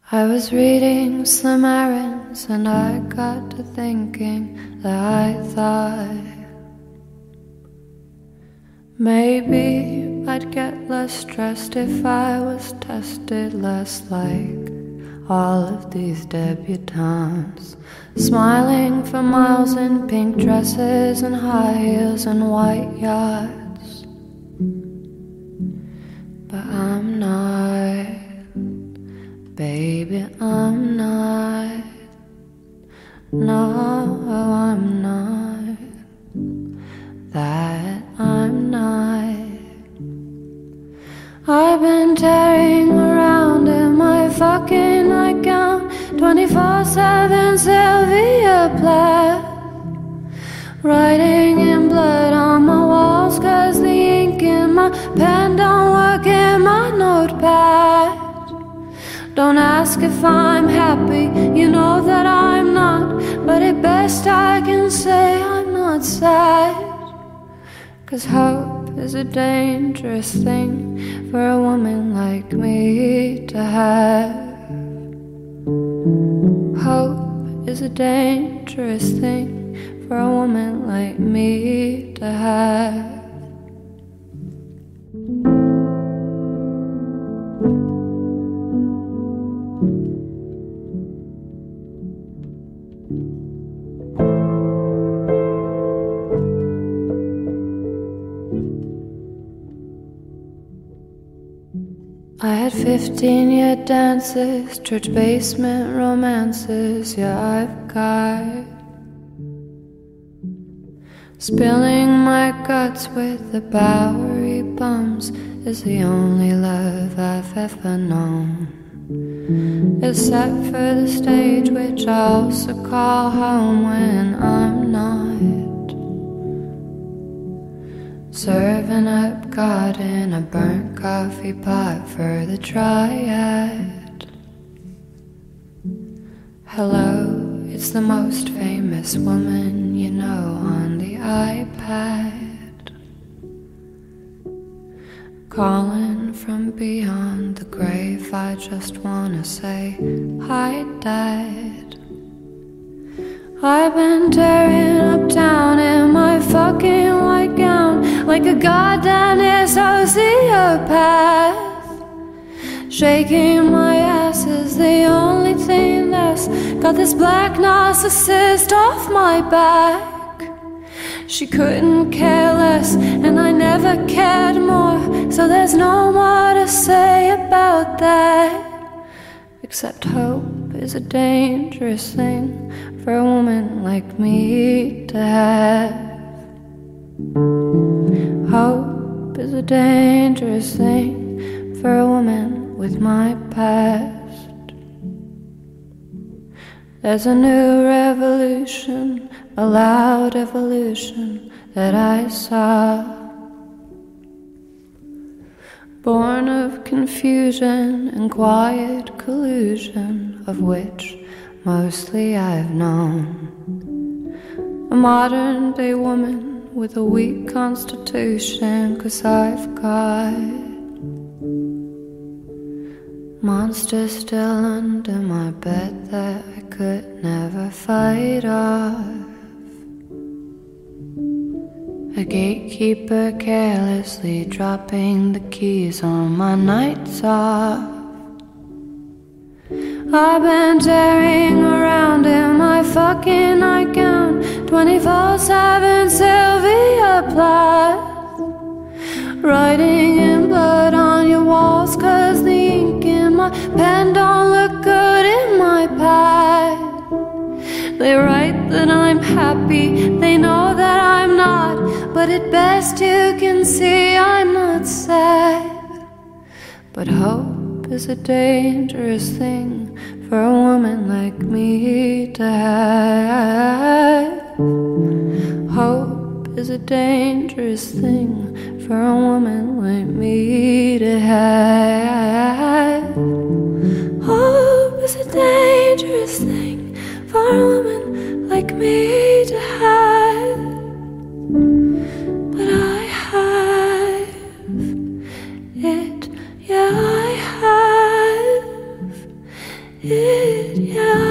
I was reading Slim Aarons and I got to thinking that I thought maybe I'd get less stressed if I was tested less like all of these debutantes, smiling for miles in pink dresses and high heels and white yachts. But I'm not, baby, I'm not. No, I'm not. That I'm not. I've been tearing around in my fucking nightgown, 24/7 Sylvia Plath, writing in blood on my walls 'cause the ink in my pen don't work in my notepad. Don't ask if I'm happy, you know that I'm not, but at best I can say I'm not sad. 'Cause hope is a dangerous thing for a woman like me to have. Hope is a dangerous thing for a woman like me to have. I had 15-year dances, church basement romances, yeah, I've got spilling my guts with the Bowery bums is the only love I've ever known. It's set for the stage, which I also call home when I'm not serving up God in a burnt coffee pot for the triad. Hello, it's the most famous woman you know on the iPad, calling from beyond the grave. I just wanna say hi, Dad. I've been tearing up town in my fucking white gown like a goddamn sociopath. Shaking my ass is the only thing that's got this black narcissist off my back. She couldn't care less and I never cared more, so there's no more to say about that. Except hope is a dangerous thing for a woman like me to have. Hope is a dangerous thing for a woman with my past. There's a new revolution, a loud evolution that I saw, born of confusion and quiet collusion, of which mostly I've known. A modern day woman with a weak constitution, 'cause I've got monsters still under my bed that I could never fight off. A gatekeeper carelessly dropping the keys on my nights off. I've been tearing around in my fucking nightgown, 24/7 Sylvia Plath, writing in blood on your walls 'cause the ink in my pen don't look good in my pad. They write that I'm happy, they know that I'm not, but at best you can see I'm not sad. But hope is a dangerous thing for a woman like me to have. Hope is a dangerous thing for a woman like me to have. Hope is a dangerous thing for a woman like me to have. But I have it, yeah, I have it, yeah.